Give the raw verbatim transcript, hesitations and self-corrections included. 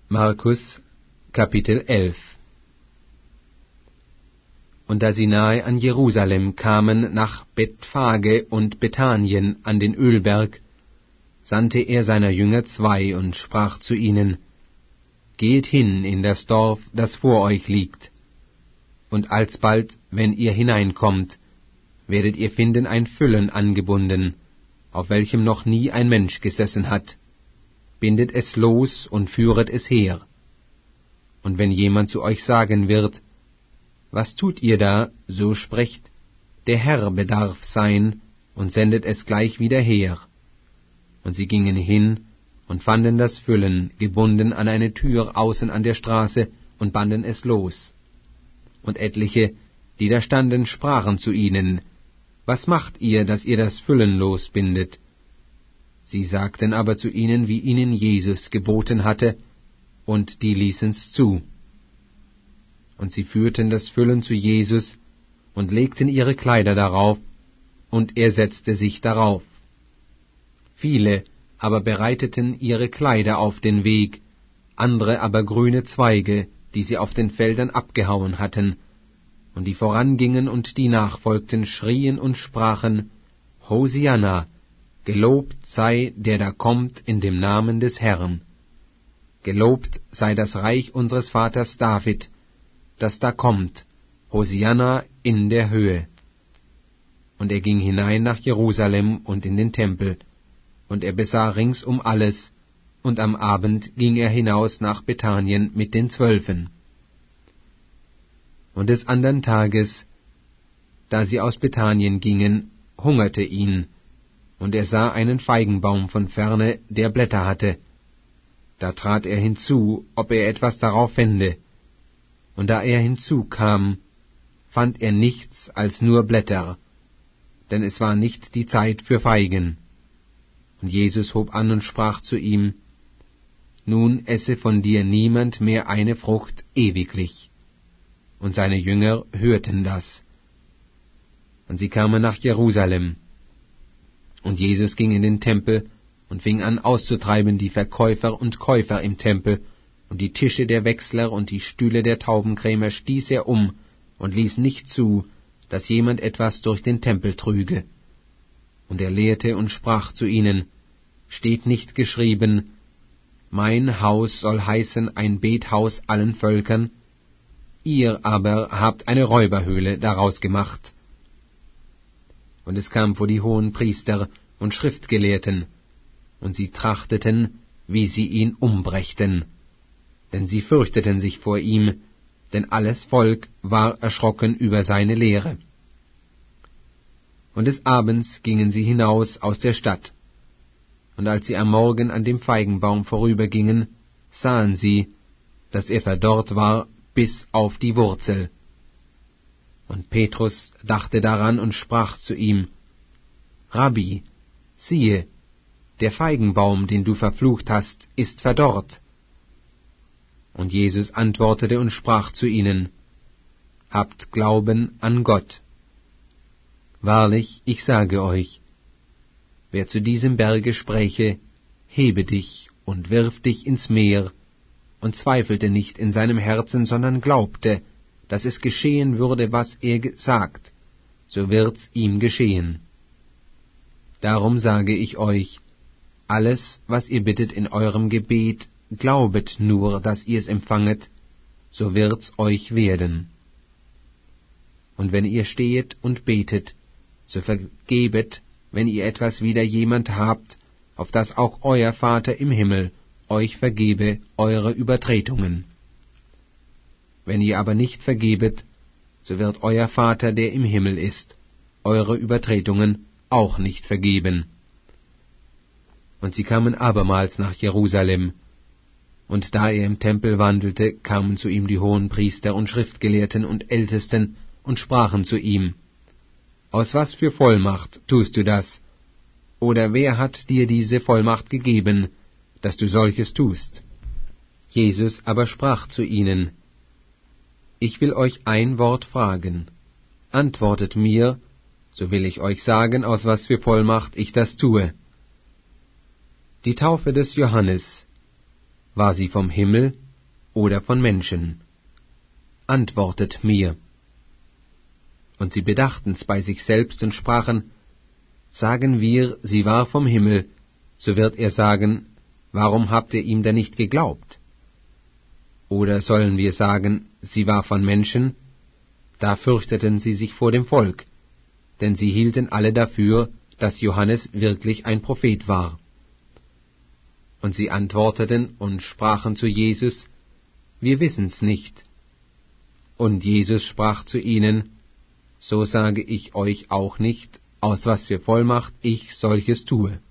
Markus, Kapitel elf. Und da sie nahe an Jerusalem kamen, nach Bethphage und Bethanien an den Ölberg, sandte er seiner Jünger zwei und sprach zu ihnen: Geht hin in das Dorf, das vor euch liegt, und alsbald, wenn ihr hineinkommt, werdet ihr finden ein Füllen angebunden, auf welchem noch nie ein Mensch gesessen hat. Bindet es los und führet es her. Und wenn jemand zu euch sagen wird: Was tut ihr da? So sprecht: Der Herr bedarf sein, und sendet es gleich wieder her. Und sie gingen hin und fanden das Füllen gebunden an eine Tür außen an der Straße und banden es los. Und etliche, die da standen, sprachen zu ihnen: Was macht ihr, dass ihr das Füllen losbindet? Sie sagten aber zu ihnen, wie ihnen Jesus geboten hatte, und die ließen's zu. Und sie führten das Füllen zu Jesus und legten ihre Kleider darauf, und er setzte sich darauf. Viele aber bereiteten ihre Kleider auf den Weg, andere aber grüne Zweige, die sie auf den Feldern abgehauen hatten. Und die vorangingen und die nachfolgten, schrien und sprachen: Hosianna, gelobt sei, der da kommt in dem Namen des Herrn. Gelobt sei das Reich unseres Vaters David, das da kommt, Hosianna in der Höhe. Und er ging hinein nach Jerusalem und in den Tempel, und er besah ringsum alles, und am Abend ging er hinaus nach Bethanien mit den Zwölfen. Und des andern Tages, da sie aus Bethanien gingen, hungerte ihn, und er sah einen Feigenbaum von ferne, der Blätter hatte. Da trat er hinzu, ob er etwas darauf fände. Und da er hinzukam, fand er nichts als nur Blätter, denn es war nicht die Zeit für Feigen. Und Jesus hob an und sprach zu ihm: Nun esse von dir niemand mehr eine Frucht ewiglich. Und seine Jünger hörten das. Und sie kamen nach Jerusalem. Und Jesus ging in den Tempel und fing an auszutreiben die Verkäufer und Käufer im Tempel, und die Tische der Wechsler und die Stühle der Taubenkrämer stieß er um und ließ nicht zu, dass jemand etwas durch den Tempel trüge. Und er lehrte und sprach zu ihnen: Steht nicht geschrieben: Mein Haus soll heißen ein Bethaus allen Völkern? Ihr aber habt eine Räuberhöhle daraus gemacht. Und es kam vor die Hohenpriester und Schriftgelehrten, und sie trachteten, wie sie ihn umbrächten. Denn sie fürchteten sich vor ihm, denn alles Volk war erschrocken über seine Lehre. Und des Abends gingen sie hinaus aus der Stadt. Und als sie am Morgen an dem Feigenbaum vorübergingen, sahen sie, dass er verdorrt war bis auf die Wurzel. Und Petrus dachte daran und sprach zu ihm: Rabbi, siehe, der Feigenbaum, den du verflucht hast, ist verdorrt. Und Jesus antwortete und sprach zu ihnen: Habt Glauben an Gott. Wahrlich, ich sage euch, wer zu diesem Berge spräche: Hebe dich und wirf dich ins Meer, und zweifelte nicht in seinem Herzen, sondern glaubte, dass es geschehen würde, was er sagt, so wird's ihm geschehen. Darum sage ich euch, alles, was ihr bittet in eurem Gebet, glaubet nur, dass ihr es empfanget, so wird's euch werden. Und wenn ihr stehet und betet, so vergebet, wenn ihr etwas wider jemand habt, auf dass auch euer Vater im Himmel euch vergebe eure Übertretungen. Wenn ihr aber nicht vergebet, so wird euer Vater, der im Himmel ist, eure Übertretungen auch nicht vergeben. Und sie kamen abermals nach Jerusalem, und da er im Tempel wandelte, kamen zu ihm die Hohenpriester und Schriftgelehrten und Ältesten und sprachen zu ihm: Aus was für Vollmacht tust du das? Oder wer hat dir diese Vollmacht gegeben, dass du solches tust? Jesus aber sprach zu ihnen: Ich will euch ein Wort fragen. Antwortet mir, so will ich euch sagen, aus was für Vollmacht ich das tue. Die Taufe des Johannes, war sie vom Himmel oder von Menschen? Antwortet mir. Und sie bedachten's bei sich selbst und sprachen, sagen wir, sie war vom Himmel, so wird er sagen, warum habt ihr ihm denn nicht geglaubt? Oder sollen wir sagen, sie war von Menschen? Da fürchteten sie sich vor dem Volk, denn sie hielten alle dafür, dass Johannes wirklich ein Prophet war. Und sie antworteten und sprachen zu Jesus, wir wissen's nicht. Und Jesus sprach zu ihnen, so sage ich euch auch nicht, aus was für Vollmacht ich solches tue.